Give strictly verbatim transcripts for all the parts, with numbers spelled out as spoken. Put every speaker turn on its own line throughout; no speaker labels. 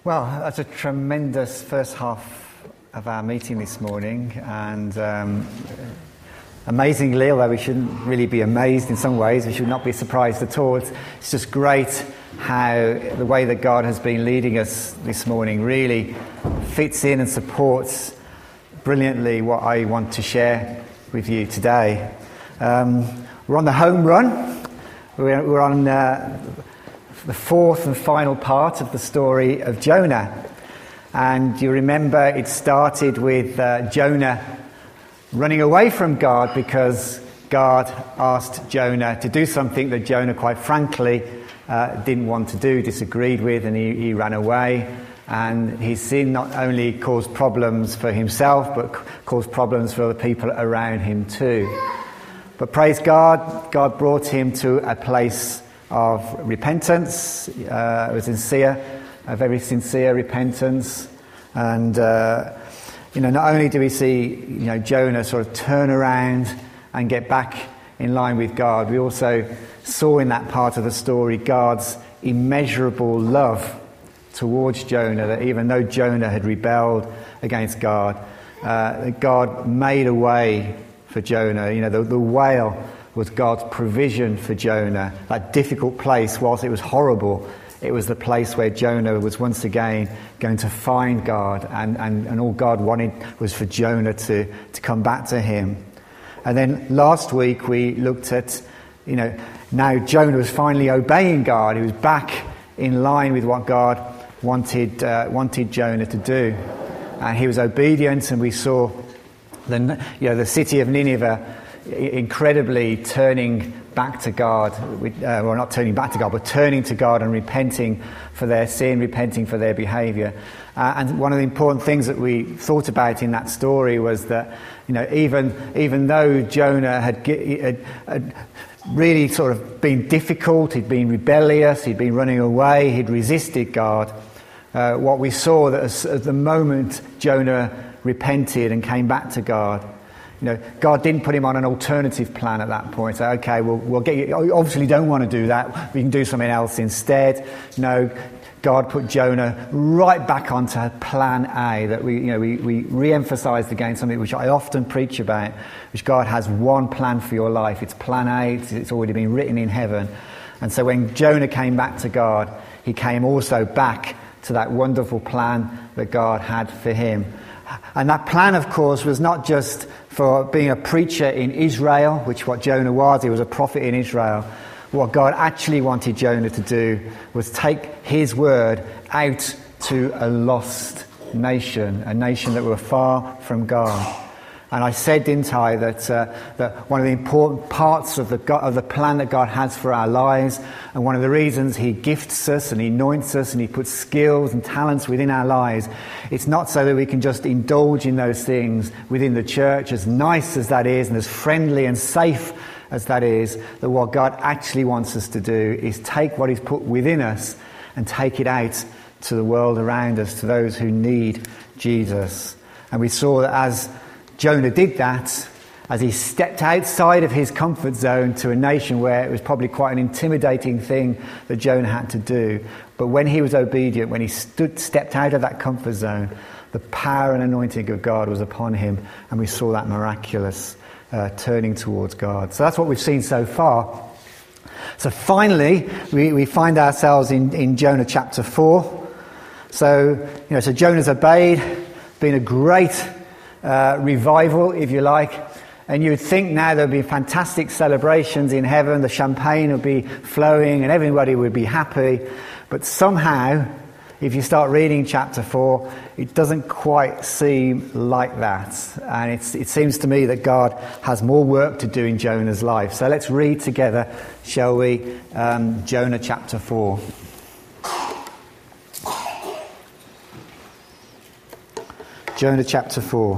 Well, that's a tremendous first half of our meeting this morning, and um, amazingly, although we shouldn't really be amazed in some ways, we should not be surprised at all. It's, it's just great how the way that God has been leading us this morning really fits in and supports brilliantly what I want to share with you today. Um, we're on the home run. We're, we're on uh, the fourth and final part of the story of Jonah. And you remember it started with uh, Jonah running away from God because God asked Jonah to do something that Jonah, quite frankly, uh, didn't want to do, disagreed with, and he, he ran away. And his sin not only caused problems for himself, but caused problems for the people around him too. But praise God, God brought him to a place of repentance, uh, a sincere, a very sincere repentance. And, uh, you know, not only do we see, you know, Jonah sort of turn around and get back in line with God, we also saw in that part of the story God's immeasurable love towards Jonah, that even though Jonah had rebelled against God, uh, God made a way for Jonah. You know, the, the whale was God's provision for Jonah. That difficult place, whilst it was horrible, it was the place where Jonah was once again going to find God, and, and, and all God wanted was for Jonah to, to come back to him. And then last week we looked at, you know, now Jonah was finally obeying God. He was back in line with what God wanted uh, wanted Jonah to do. And he was obedient, and we saw the, you know, the city of Nineveh incredibly turning back to God, uh, well, not turning back to God, but turning to God and repenting for their sin, repenting for their behaviour. Uh, and one of the important things that we thought about in that story was that, you know, even even though Jonah had, had, had really sort of been difficult, he'd been rebellious, he'd been running away, he'd resisted God, uh, what we saw that as, at the moment Jonah repented and came back to God, you know, God didn't put him on an alternative plan at that point. So, okay, we'll, we'll get you. Obviously, don't want to do that. We can do something else instead. No, God put Jonah right back onto plan A. That we, you know, we, we re-emphasised again something which I often preach about, which God has one plan for your life. It's plan A. It's, it's already been written in heaven. And so, when Jonah came back to God, he came also back to that wonderful plan that God had for him. And that plan, of course, was not just for being a preacher in Israel, which what Jonah was. He was a prophet in Israel. What God actually wanted Jonah to do was take his word out to a lost nation, a nation that were far from God. And I said, didn't I, that uh, that one of the important parts of the God, of the plan that God has for our lives, and one of the reasons he gifts us and he anoints us and he puts skills and talents within our lives, it's not so that we can just indulge in those things within the church, as nice as that is and as friendly and safe as that is, that what God actually wants us to do is take what he's put within us and take it out to the world around us, to those who need Jesus. And we saw that as Jonah did that, as he stepped outside of his comfort zone to a nation where it was probably quite an intimidating thing that Jonah had to do. But when he was obedient, when he stood, stepped out of that comfort zone, the power and anointing of God was upon him, and we saw that miraculous uh, turning towards God. So that's what we've seen so far. So finally, we, we find ourselves in, in Jonah chapter four. So, you know, so Jonah's obeyed, been a great Uh, revival, if you like, and you would think now there would be fantastic celebrations in heaven, the champagne would be flowing and everybody would be happy, but somehow, if you start reading chapter four, it doesn't quite seem like that, and it's, it seems to me that God has more work to do in Jonah's life. So let's read together, shall we, um, Jonah chapter four. Jonah chapter four.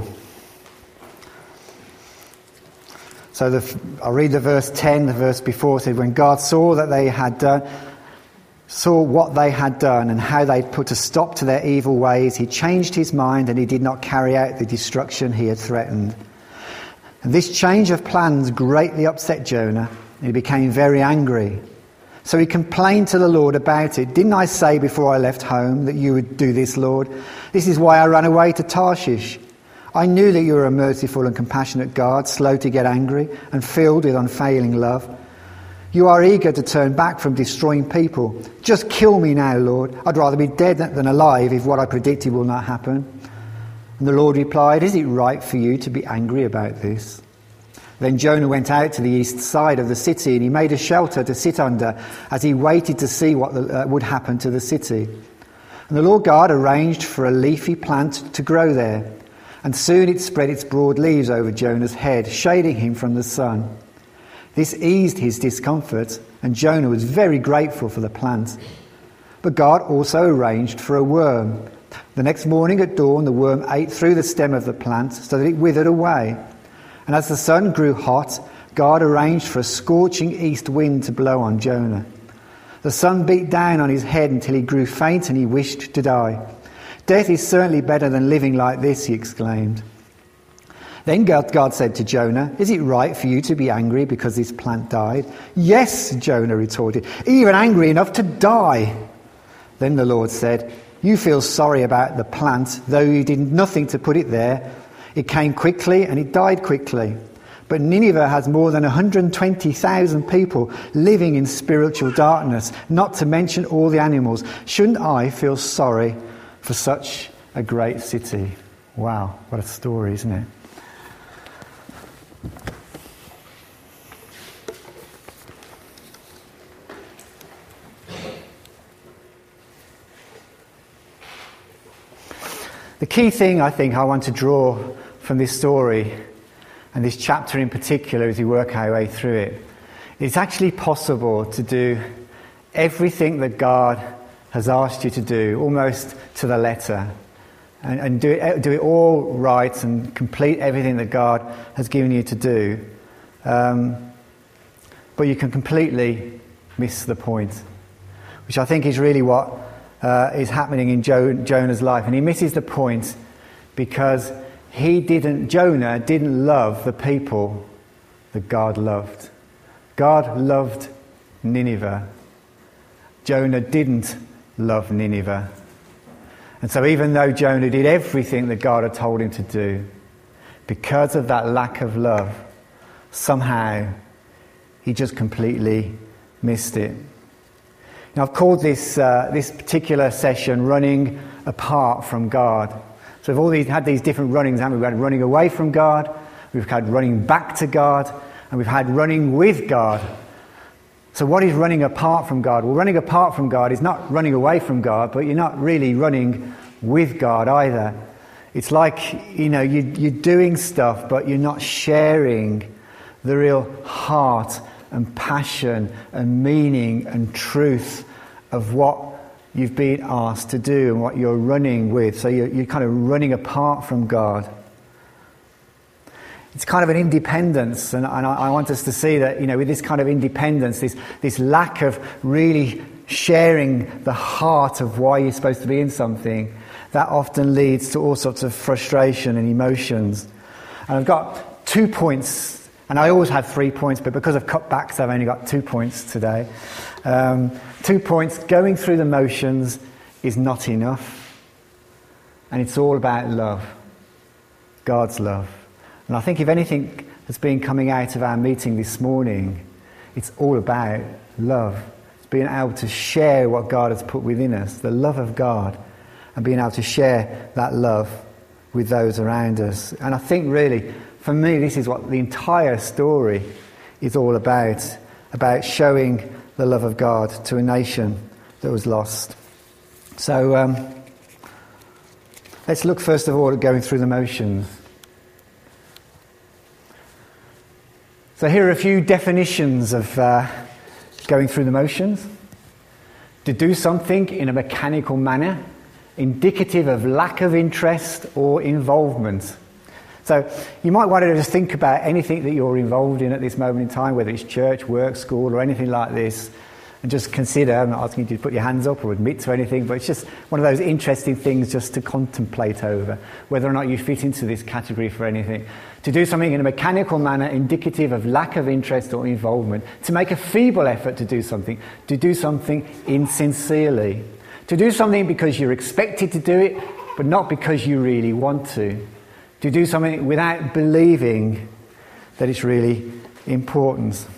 So the, I'll read the verse ten. The verse before said, when God saw that they had done, saw what they had done and how they'd put a stop to their evil ways, he changed his mind and he did not carry out the destruction he had threatened. And this change of plans greatly upset Jonah, and he became very angry. So he complained to the Lord about it. Didn't I say before I left home that you would do this, Lord? This is why I ran away to Tarshish. I knew that you were a merciful and compassionate God, slow to get angry and filled with unfailing love. You are eager to turn back from destroying people. Just kill me now, Lord. I'd rather be dead than alive if what I predicted will not happen. And the Lord replied, is it right for you to be angry about this? Then Jonah went out to the east side of the city and he made a shelter to sit under as he waited to see what the, uh, would happen to the city. And the Lord God arranged for a leafy plant to grow there. And soon it spread its broad leaves over Jonah's head, shading him from the sun. This eased his discomfort, and Jonah was very grateful for the plant. But God also arranged for a worm. The next morning at dawn, the worm ate through the stem of the plant so that it withered away. And as the sun grew hot, God arranged for a scorching east wind to blow on Jonah. The sun beat down on his head until he grew faint and he wished to die. Death is certainly better than living like this, he exclaimed. Then God said to Jonah, is it right for you to be angry because this plant died? Yes, Jonah retorted, even angry enough to die. Then the Lord said, you feel sorry about the plant, though you did nothing to put it there. It came quickly and it died quickly. But Nineveh has more than one hundred twenty thousand people living in spiritual darkness, not to mention all the animals. Shouldn't I feel sorry for such a great city? Wow, what a story, isn't it? The key thing I think I want to draw from this story, and this chapter in particular as we work our way through it, it's actually possible to do everything that God has asked you to do, almost to the letter, and, and do it, do it all right and complete everything that God has given you to do. Um, but you can completely miss the point, which I think is really what uh, is happening in jo- Jonah's life. And he misses the point because he didn't, Jonah didn't love the people that God loved. God loved Nineveh. Jonah didn't love Nineveh. And so even though Jonah did everything that God had told him to do, because of that lack of love, somehow he just completely missed it. Now, I've called this uh, this particular session running apart from God. So we've all these, had these different runnings, haven't we? We've had running away from God, we've had running back to God, and we've had running with God. So what is running apart from God? Well, running apart from God is not running away from God, but you're not really running with God either. It's like, you know, you, you're doing stuff, but you're not sharing the real heart and passion and meaning and truth of what you've been asked to do and what you're running with. So you're, you're kind of running apart from God. It's kind of an independence, and, and I, I want us to see that, you know, with this kind of independence, this, this lack of really sharing the heart of why you're supposed to be in something, that often leads to all sorts of frustration and emotions. And I've got two points, and I always have three points, but because I've cut back, so I've only got two points today. Um, two points. Going through the motions is not enough, and it's all about love, God's love. And I think if anything has been coming out of our meeting this morning, it's all about love. It's being able to share what God has put within us, the love of God, and being able to share that love with those around us. And I think really, for me, this is what the entire story is all about, about showing the love of God to a nation that was lost. So um, let's look first of all at going through the motions. So here are a few definitions of uh, going through the motions. To do something in a mechanical manner, indicative of lack of interest or involvement. So you might want to just think about anything that you're involved in at this moment in time, whether it's church, work, school, or anything like this. And just consider, I'm not asking you to put your hands up or admit to anything, but it's just one of those interesting things just to contemplate over, whether or not you fit into this category for anything. To do something in a mechanical manner indicative of lack of interest or involvement. To make a feeble effort to do something. To do something insincerely. To do something because you're expected to do it, but not because you really want to. To do something without believing that it's really important.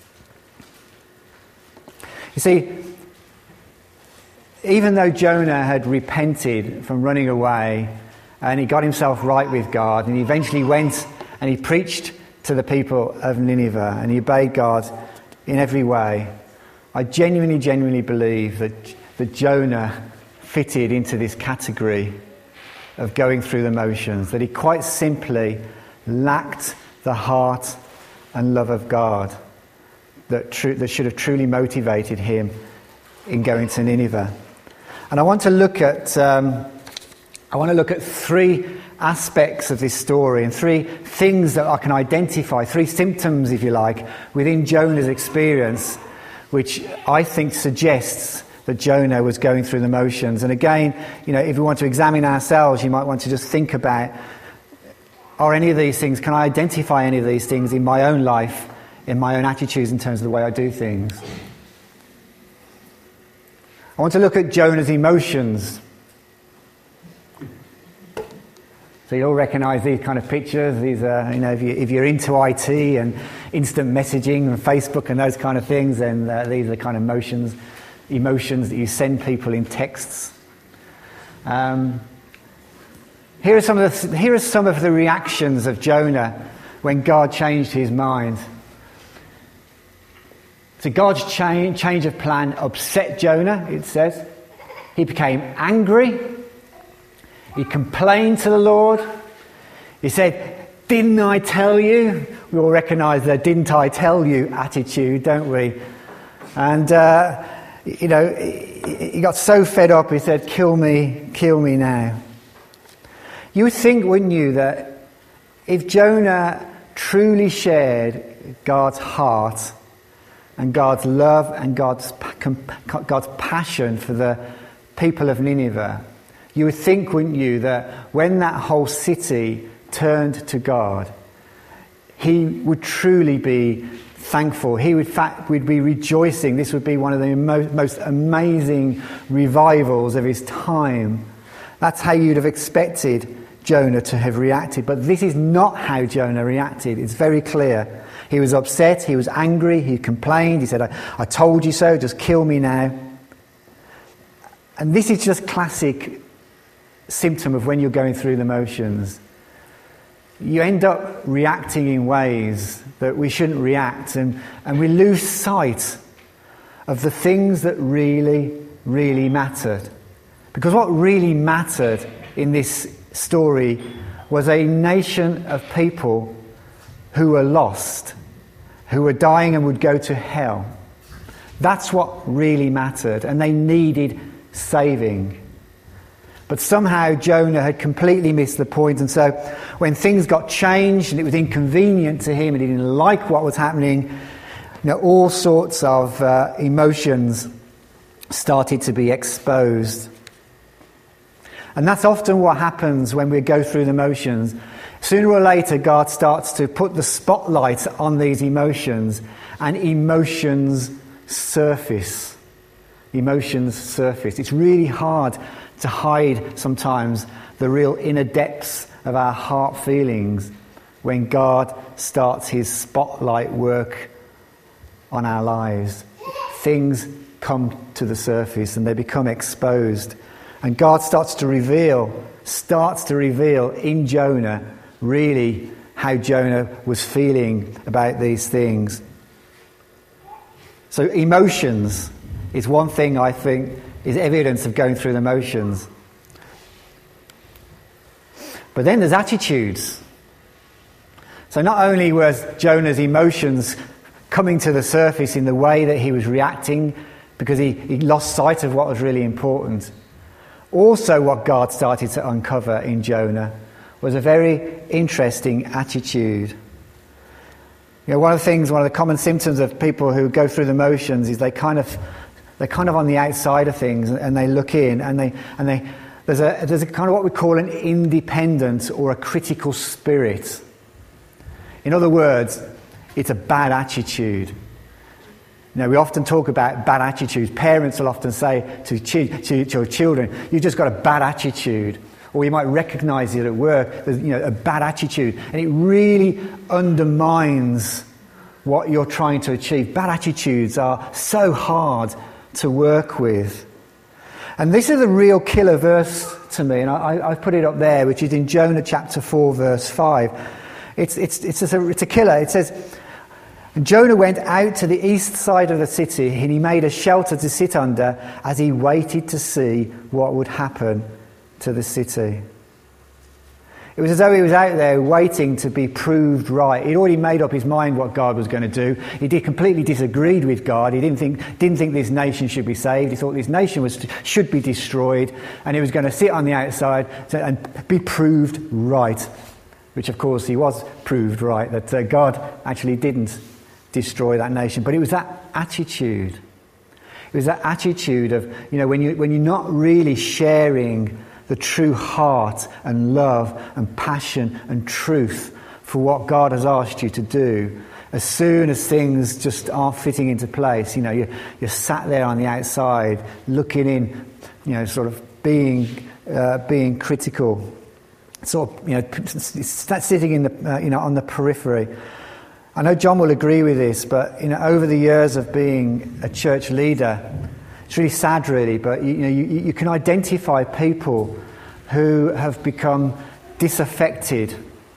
You see, even though Jonah had repented from running away and he got himself right with God and he eventually went and he preached to the people of Nineveh and he obeyed God in every way, I genuinely, genuinely believe that, that Jonah fitted into this category of going through the motions, that he quite simply lacked the heart and love of God that, tru- that should have truly motivated him in going to Nineveh. And I want to look at um, I want to look at three aspects of this story and three things that I can identify, three symptoms, if you like, within Jonah's experience, which I think suggests that Jonah was going through the motions. And again, you know, if we want to examine ourselves, you might want to just think about, are any of these things, can I identify any of these things in my own life, in my own attitudes in terms of the way I do things? I want to look at Jonah's emotions. So you all recognise these kind of pictures. These are, you know, if, you, if you're into I T and instant messaging and Facebook and those kind of things, then uh, these are the kind of emotions, emotions that you send people in texts. Um, here are some of the here are some of the reactions of Jonah when God changed his mind. So God's change, change of plan upset Jonah, it says. He became angry. He complained to the Lord. He said, "Didn't I tell you?" We all recognise the "didn't I tell you" attitude, don't we? And, uh, you know, he got so fed up, he said, "Kill me, kill me now." You would think, wouldn't you, that if Jonah truly shared God's heart and God's love and God's, God's passion for the people of Nineveh, you would think, wouldn't you, that when that whole city turned to God, he would truly be thankful. He would, fact, would be rejoicing. This would be one of the mo- most amazing revivals of his time. That's how you'd have expected Jonah to have reacted. But this is not how Jonah reacted. It's very clear. He was upset. He was angry. He complained. He said, I, I told you so. Just kill me now. And this is just classic symptom of when you're going through the motions. You end up reacting in ways that we shouldn't react, and, and we lose sight of the things that really, really mattered. Because what really mattered in this story was a nation of people who were lost, who were dying and would go to hell. That's what really mattered, and they needed saving. But somehow Jonah had completely missed the point, and so when things got changed and it was inconvenient to him and he didn't like what was happening, you know, all sorts of uh, emotions started to be exposed. And that's often what happens when we go through the motions. Sooner or later, God starts to put the spotlight on these emotions, and emotions surface. Emotions surface. It's really hard to hide sometimes the real inner depths of our heart feelings when God starts his spotlight work on our lives. Things come to the surface and they become exposed. And God starts to reveal, starts to reveal in Jonah really how Jonah was feeling about these things. So emotions is one thing I think is evidence of going through the motions. But then there's attitudes. So not only was Jonah's emotions coming to the surface in the way that he was reacting because he, he lost sight of what was really important, also what God started to uncover in Jonah was a very interesting attitude. You know, one of the things, one of the common symptoms of people who go through the motions is they kind of, they're kind of on the outside of things, and they look in, and they, and they, there's a, there's a kind of what we call an independent or a critical spirit. In other words, it's a bad attitude. You know, we often talk about bad attitudes. Parents will often say to, chi- to, to children, "You've just got a bad attitude." Or you might recognise it at work, there's, you know, a bad attitude. And it really undermines what you're trying to achieve. Bad attitudes are so hard to work with. And this is a real killer verse to me, and I, I've put it up there, which is in Jonah chapter four, verse five. It's, it's, it's, just a, it's a killer. It says, "And Jonah went out to the east side of the city, and he made a shelter to sit under as he waited to see what would happen to the city." It was as though he was out there waiting to be proved right. He'd already made up his mind what God was going to do. He did completely disagreed with God. He didn't think didn't think this nation should be saved. He thought this nation was should be destroyed, and he was going to sit on the outside and be proved right. Which, of course, he was proved right, that uh, God actually didn't destroy that nation. But it was that attitude. It was that attitude of, you know, when you when you're not really sharing the true heart and love and passion and truth for what God has asked you to do, as soon as things just aren't fitting into place, you know, you're, you're sat there on the outside looking in, you know, sort of being uh, being critical, sort of, you know, sitting in the uh, you know on the periphery. I know John will agree with this, but you know, over the years of being a church leader, it's really sad, really, but you know, you, you can identify people who have become disaffected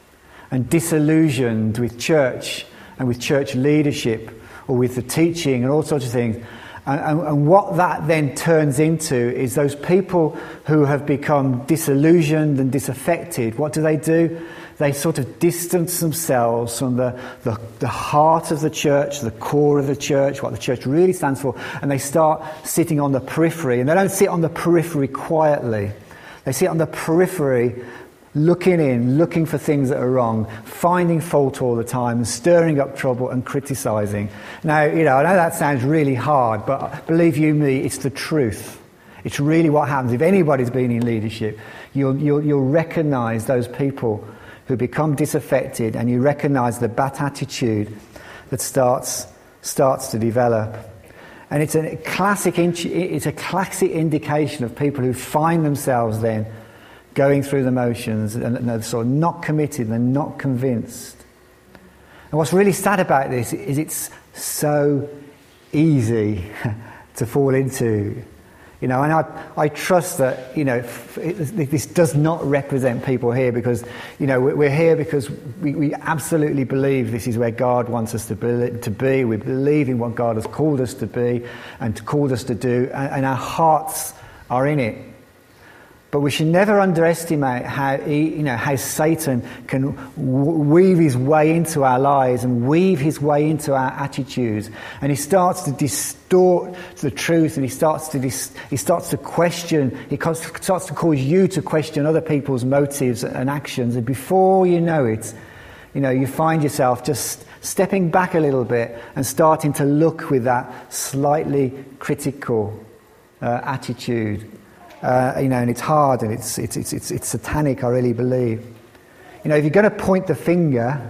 and disillusioned with church and with church leadership or with the teaching and all sorts of things. And, and, and what that then turns into is those people who have become disillusioned and disaffected, what do they do? They sort of distance themselves from the, the, the heart of the church, the core of the church, what the church really stands for, and they start sitting on the periphery. And they don't sit on the periphery quietly. They sit on the periphery, looking in, looking for things that are wrong, finding fault all the time, stirring up trouble and criticising. Now, you know, I know that sounds really hard, but believe you me, it's the truth. It's really what happens. If anybody's been in leadership, you'll, you'll, you'll recognise those people who become disaffected, and you recognise the bad attitude that starts starts to develop. And it's a classic it's a classic indication of people who find themselves then going through the motions and they're sort of not committed, they're not convinced. And what's really sad about this is it's so easy to fall into. You know, and I, I trust that, you know, it, this does not represent people here because, you know, we're here because we, we absolutely believe this is where God wants us to be, to be. We believe in what God has called us to be and called us to do, and, and our hearts are in it. But we should never underestimate how he, you know, how Satan can weave his way into our lives and weave his way into our attitudes, and he starts to distort the truth, and he starts to dis, he starts to question. He starts to cause you to question other people's motives and actions, and before you know it, you know, you find yourself just stepping back a little bit and starting to look with that slightly critical uh, attitude. Uh, you know, and it's hard, and it's, it's it's it's it's satanic, I really believe. You know, if you're going to point the finger,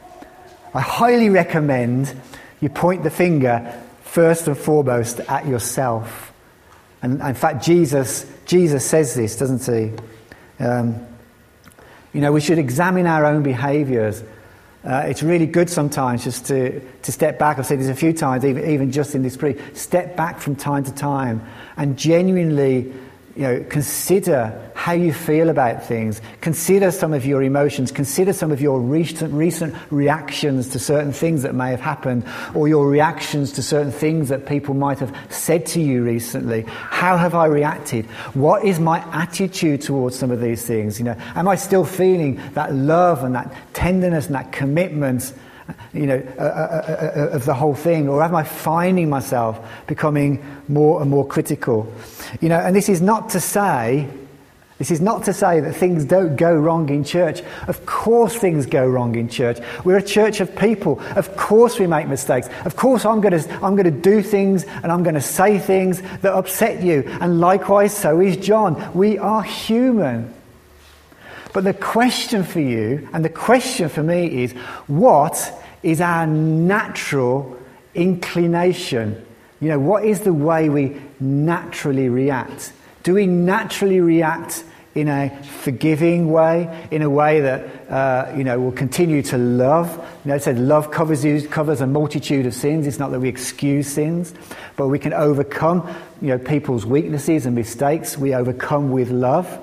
I highly recommend you point the finger first and foremost at yourself. And, and in fact, Jesus Jesus says this, doesn't he? Um, you know, we should examine our own behaviours. Uh, it's really good sometimes just to, to step back. I've said this a few times, even even just in this pre. Step back from time to time and genuinely, you know, consider how you feel about things. Consider some of your emotions. Consider some of your recent recent reactions to certain things that may have happened, or your reactions to certain things that people might have said to you recently. How have I reacted? What is my attitude towards some of these things? You know, am I still feeling that love and that tenderness and that commitment, you know, uh, uh, uh, of the whole thing, or am I finding myself becoming more and more critical? You know, and this is not to say This is not to say that things don't go wrong in church. Of course things go wrong in church. We're a church of people. Of course we make mistakes. Of course I'm going to I'm going to do things and I'm going to say things that upset you. And likewise, so is John. We are human. But the question for you and the question for me is, what is our natural inclination? You know, what is the way we naturally react? Do we naturally react in a forgiving way, in a way that, uh, you know, will continue to love? You know, it said love covers you, covers a multitude of sins. It's not that we excuse sins, but we can overcome, you know, people's weaknesses and mistakes. We overcome with love.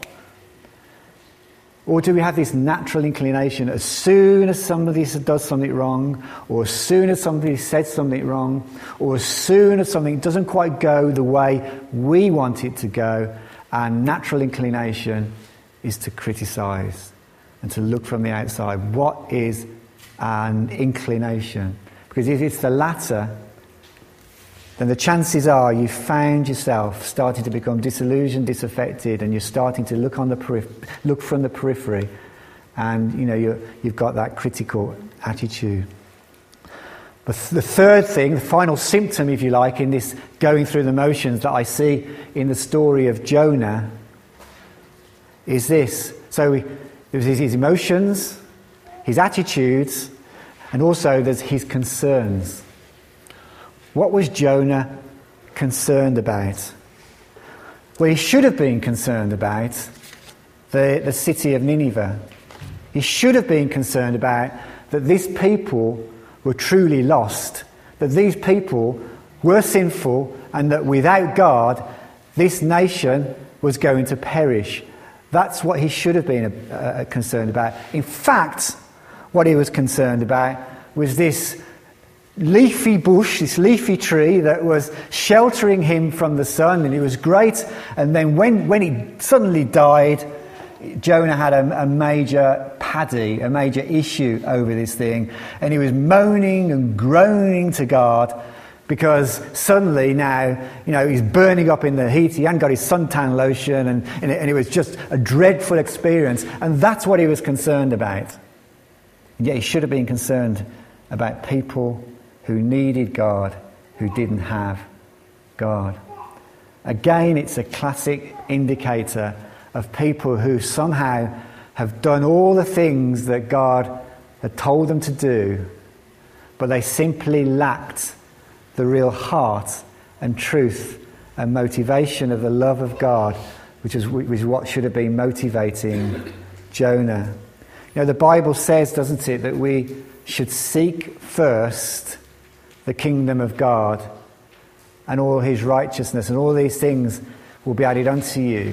Or do we have this natural inclination, as soon as somebody does something wrong, or as soon as somebody says something wrong, or as soon as something doesn't quite go the way we want it to go, our natural inclination is to criticise and to look from the outside. What is an inclination? Because if it's the latter, then the chances are you've found yourself starting to become disillusioned, disaffected, and you're starting to look on the periph- look from the periphery, and you know you're, you've got that critical attitude. But th- the third thing, the final symptom, if you like, in this going through the motions that I see in the story of Jonah, is this. So we, there's his emotions, his attitudes, and also there's his concerns. What was Jonah concerned about? Well, he should have been concerned about the, the city of Nineveh. He should have been concerned about that these people were truly lost, that these people were sinful, and that without God, this nation was going to perish. That's what he should have been uh, concerned about. In fact, what he was concerned about was this leafy bush, this leafy tree that was sheltering him from the sun, and it was great. And then when, when he suddenly died, Jonah had a, a major paddy, a major issue over this thing, and he was moaning and groaning to God because suddenly now, you know, he's burning up in the heat. He hadn't got his suntan lotion, and, and, it, and it was just a dreadful experience. And that's what he was concerned about. And yet he should have been concerned about people who needed God, who didn't have God. Again, it's a classic indicator of people who somehow have done all the things that God had told them to do, but they simply lacked the real heart and truth and motivation of the love of God, which is, which is what should have been motivating Jonah. You know, the Bible says, doesn't it, that we should seek first the kingdom of God and all his righteousness, and all these things will be added unto you.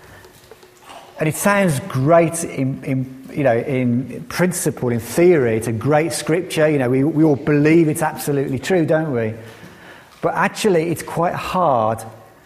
And it sounds great in, in you know, in principle, in theory. It's a great scripture. You know, we, we all believe it's absolutely true, don't we? But actually, it's quite hard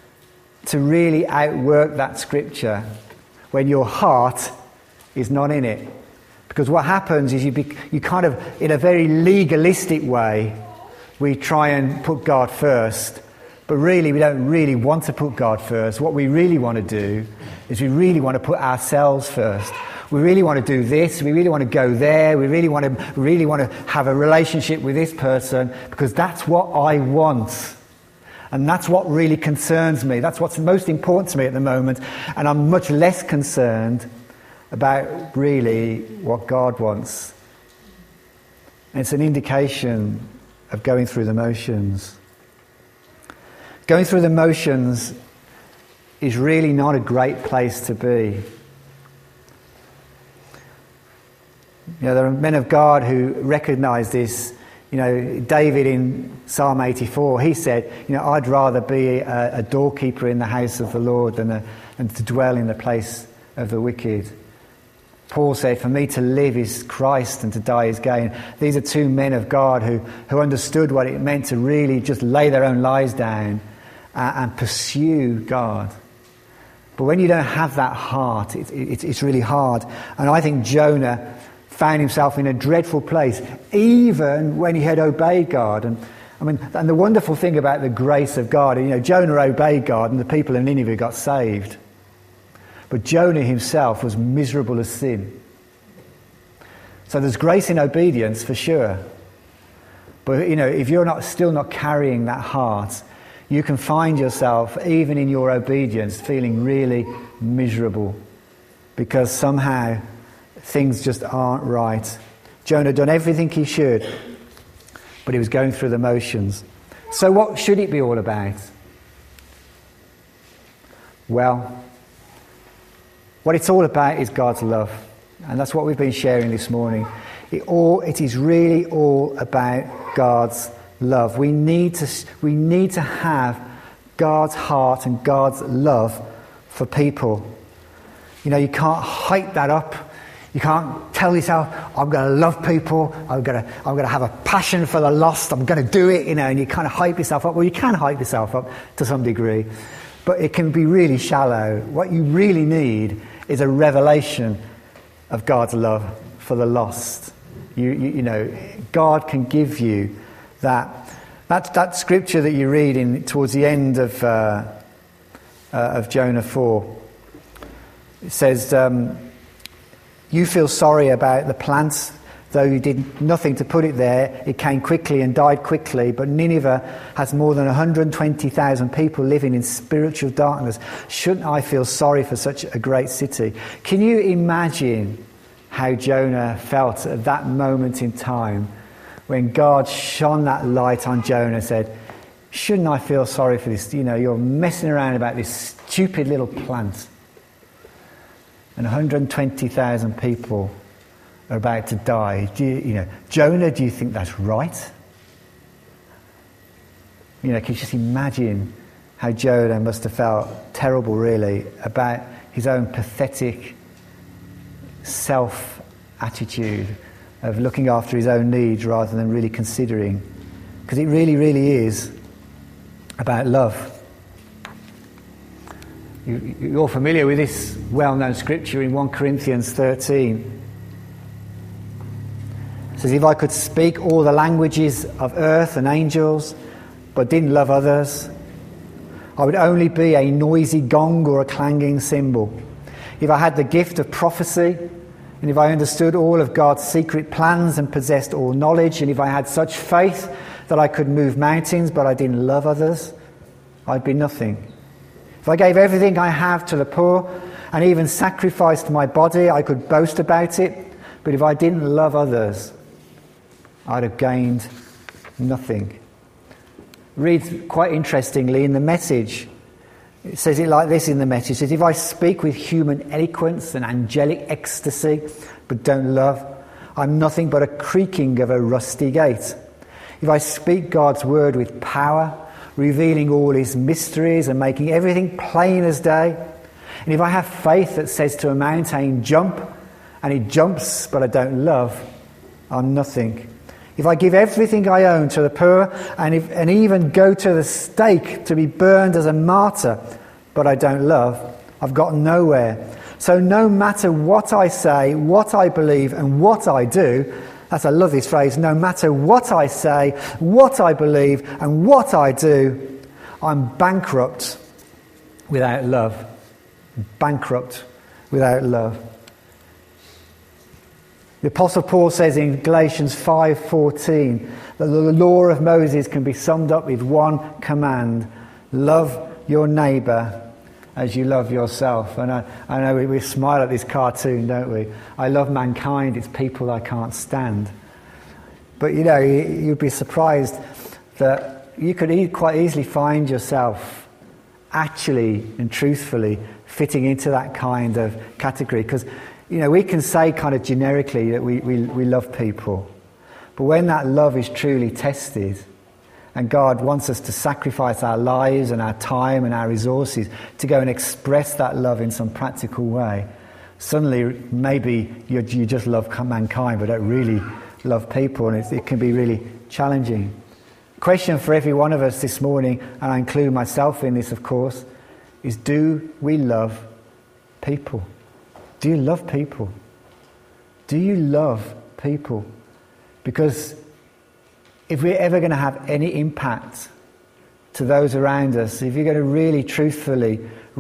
to really outwork that scripture when your heart is not in it. Because what happens is you, be, you kind of, in a very legalistic way, we try and put God first, but really we don't really want to put God first. What we really want to do is we really want to put ourselves first. We really want to do this, we really want to go there, we really want to really want to have a relationship with this person because that's what I want. And that's what really concerns me. That's what's most important to me at the moment. And I'm much less concerned about really what God wants. And it's an indication of going through the motions. Going through the motions is really not a great place to be. You know, there are men of God who recognise this. You know, David in Psalm eighty-four, he said, you know, I'd rather be a, a doorkeeper in the house of the Lord than, a, than to dwell in the place of the wicked. Paul said, for me to live is Christ and to die is gain. These are two men of God who, who understood what it meant to really just lay their own lives down and, and pursue God. But when you don't have that heart, it, it, it's really hard. And I think Jonah found himself in a dreadful place, even when he had obeyed God. And I mean, and the wonderful thing about the grace of God, you know, Jonah obeyed God and the people of Nineveh got saved. But Jonah himself was miserable as sin. So there's grace in obedience for sure. But, you know, if you're not still not carrying that heart, you can find yourself, even in your obedience, feeling really miserable because somehow things just aren't right. Jonah had done everything he should, but he was going through the motions. So what should it be all about? Well, what it's all about is God's love. And that's what we've been sharing this morning. It all it is really all about God's love. We need to we need to have God's heart and God's love for people. You know, you can't hype that up. You can't tell yourself, I'm going to love people, I'm going to I'm going to have a passion for the lost, I'm going to do it, you know, and you kind of hype yourself up. Well, you can hype yourself up to some degree, but it can be really shallow. What you really need is a revelation of God's love for the lost. You, you, you know, God can give you that. That, that scripture that you read in towards the end of uh, uh, of Jonah four. It says, um, "You feel sorry about the plants, though you did nothing to put it there. It came quickly and died quickly. But Nineveh has more than one hundred twenty thousand people living in spiritual darkness. Shouldn't I feel sorry for such a great city?" Can you imagine how Jonah felt at that moment in time when God shone that light on Jonah and said, "Shouldn't I feel sorry for this? You know, you're messing around about this stupid little plant. And one hundred twenty thousand people are about to die. Do you, you know, Jonah, do you think that's right?" You know, can you just imagine how Jonah must have felt terrible, really, about his own pathetic self-attitude of looking after his own needs rather than really considering. Because it really, really is about love. You, you're familiar with this well-known scripture in First Corinthians thirteen. It says, "If I could speak all the languages of earth and angels, but didn't love others, I would only be a noisy gong or a clanging cymbal. If I had the gift of prophecy, and if I understood all of God's secret plans and possessed all knowledge, and if I had such faith that I could move mountains, but I didn't love others, I'd be nothing. If I gave everything I have to the poor and even sacrificed my body, I could boast about it. But if I didn't love others, I'd have gained nothing." Read quite interestingly in the Message. It says it like this in the Message. It says, "If I speak with human eloquence and angelic ecstasy, but don't love, I'm nothing but a creaking of a rusty gate. If I speak God's word with power, revealing all his mysteries and making everything plain as day, and if I have faith that says to a mountain, jump, and it jumps, but I don't love, I'm nothing. If I give everything I own to the poor, and, if, and even go to the stake to be burned as a martyr, but I don't love, I've got nowhere. So no matter what I say, what I believe, and what I do," that's, I love this phrase, "no matter what I say, what I believe, and what I do, I'm bankrupt without love." Bankrupt without love. The Apostle Paul says in Galatians five fourteen that the law of Moses can be summed up with one command: love your neighbour as you love yourself. And I, I know we, we smile at this cartoon, don't we? I love mankind, it's people I can't stand. But you know, you'd be surprised that you could e- quite easily find yourself actually and truthfully fitting into that kind of category. Because you know, we can say kind of generically that we, we, we love people. But when that love is truly tested, and God wants us to sacrifice our lives and our time and our resources to go and express that love in some practical way, suddenly maybe you, you just love mankind but don't really love people, and it, it can be really challenging. Question for every one of us this morning, and I include myself in this of course, is do we love people? Do you love people? Do you love people? Because if we're ever going to have any impact to those around us, if you're going to really truthfully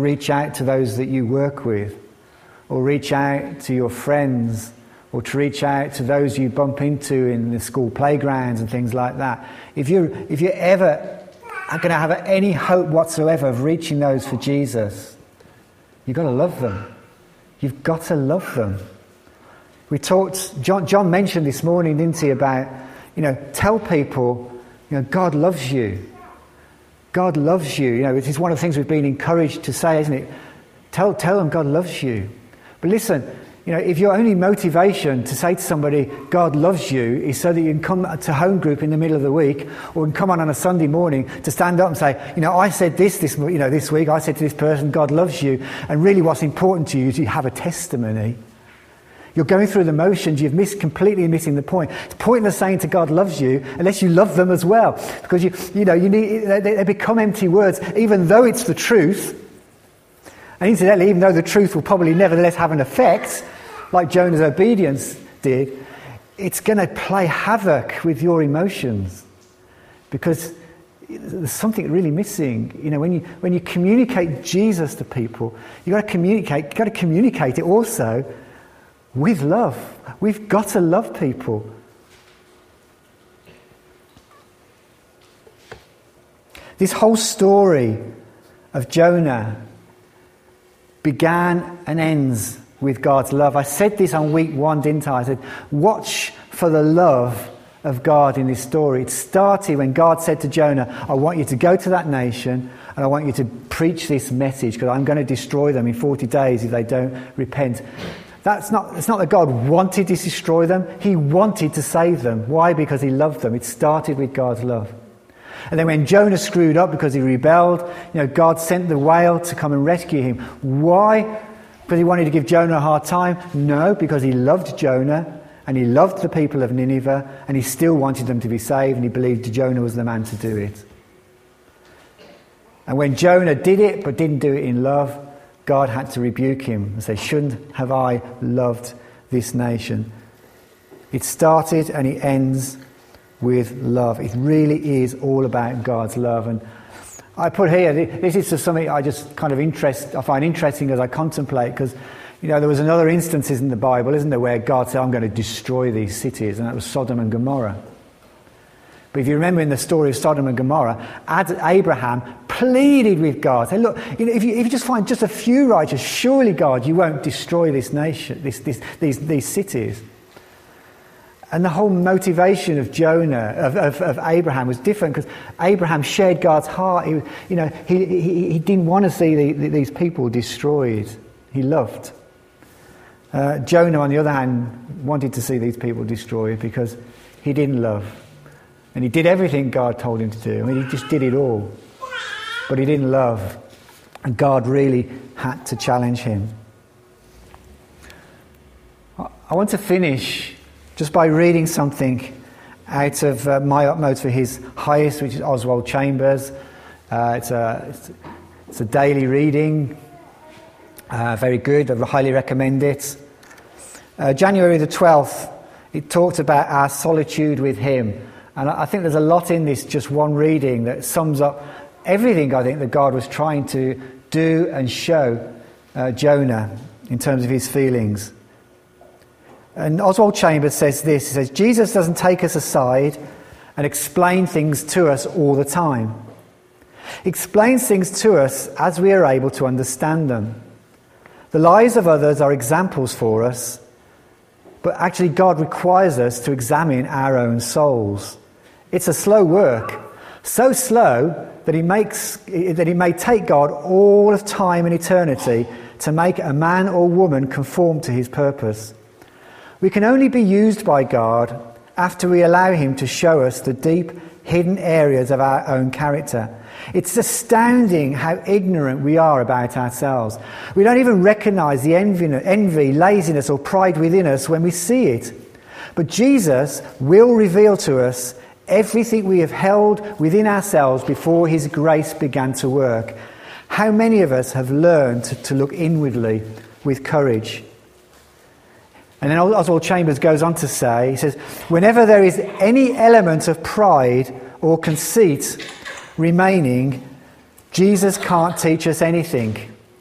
reach out to those that you work with, or reach out to your friends, or to reach out to those you bump into in the school playgrounds and things like that. If you're, if you're ever going to have any hope whatsoever of reaching those for Jesus, you've got to love them. You've got to love them. We talked, John, John mentioned this morning, didn't he, about, you know, tell people, you know, God loves you. God loves you. You know, it is one of the things we've been encouraged to say, isn't it? Tell, tell them God loves you. But listen, you know, if your only motivation to say to somebody, God loves you, is so that you can come to home group in the middle of the week, or can come on on a Sunday morning to stand up and say, you know, I said this, this, you know, this week, I said to this person, God loves you, and really what's important to you is you have a testimony. You're going through the motions, you've missed, completely missing the point. It's pointless saying to God loves you unless you love them as well. Because, you you know, you need, they, they become empty words, even though it's the truth. And incidentally, even though the truth will probably nevertheless have an effect, like Jonah's obedience did, it's going to play havoc with your emotions. Because there's something really missing. You know, when you when you communicate Jesus to people, you've got to communicate, you've got to communicate it also with love. We've got to love people. This whole story of Jonah began and ends with God's love. I said this on week one, didn't I? I said, watch for the love of God in this story. It started when God said to Jonah, I want you to go to that nation and I want you to preach this message because I'm going to destroy them in forty days if they don't repent. That's not, it's not that God wanted to destroy them. He wanted to save them. Why? Because he loved them. It started with God's love. And then when Jonah screwed up because he rebelled, you know, God sent the whale to come and rescue him. Why? Because he wanted to give Jonah a hard time? No, because he loved Jonah and he loved the people of Nineveh and he still wanted them to be saved and he believed Jonah was the man to do it. And when Jonah did it but didn't do it in love, God had to rebuke him and say, shouldn't have I loved this nation? It started and it ends with love. It really is all about God's love. And I put here, this is just something I just kind of interest, I find interesting as I contemplate, because, you know, there was another instances in the Bible, isn't there, where God said, I'm going to destroy these cities, and that was Sodom and Gomorrah. But if you remember in the story of Sodom and Gomorrah, Abraham pleaded with God, said, look, you know, if, you, if you just find just a few righteous, surely, God, you won't destroy this nation, this, this, these, these cities. And the whole motivation of Jonah, of, of, of Abraham, was different because Abraham shared God's heart. He, you know, he, he, he didn't want to see the, the, these people destroyed. He loved. Uh, Jonah, on the other hand, wanted to see these people destroyed because he didn't love. And he did everything God told him to do. I mean, he just did it all. But he didn't love. And God really had to challenge him. I want to finish just by reading something out of uh, My Utmost for His Highest, which is Oswald Chambers. Uh, it's, a, it's, it's a daily reading. Uh, very good. I highly recommend it. Uh, January the twelfth, it talked about our solitude with Him. And I think there's a lot in this, just one reading, that sums up everything I think that God was trying to do and show uh, Jonah in terms of his feelings. And Oswald Chambers says this, he says, Jesus doesn't take us aside and explain things to us all the time. He explains things to us as we are able to understand them. The lives of others are examples for us, but actually God requires us to examine our own souls. It's a slow work, so slow that he makes that it may take God all of time and eternity to make a man or woman conform to his purpose. We can only be used by God after we allow him to show us the deep, hidden areas of our own character. It's astounding how ignorant we are about ourselves. We don't even recognise the envy, envy, laziness or pride within us when we see it. But Jesus will reveal to us everything we have held within ourselves before his grace began to work. How many of us have learned to, to look inwardly with courage? And then Oswald Chambers goes on to say, he says, whenever there is any element of pride or conceit remaining, Jesus can't teach us anything.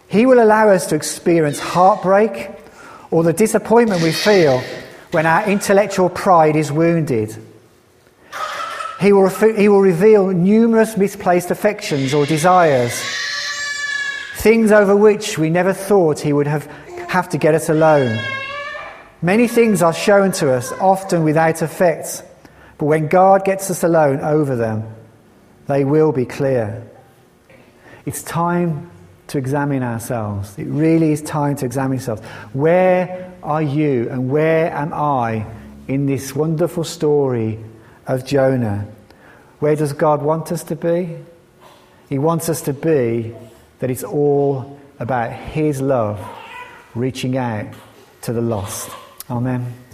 He will allow us to experience heartbreak or the disappointment we feel when our intellectual pride is wounded. He will, he will reveal numerous misplaced affections or desires, things over which we never thought he would have, have to get us alone. Many things are shown to us, often without effect, but when God gets us alone over them, they will be clear. It's time to examine ourselves. It really is time to examine ourselves. Where are you and where am I in this wonderful story of Jonah? Where does God want us to be? He wants us to be that it's all about his love reaching out to the lost. Amen.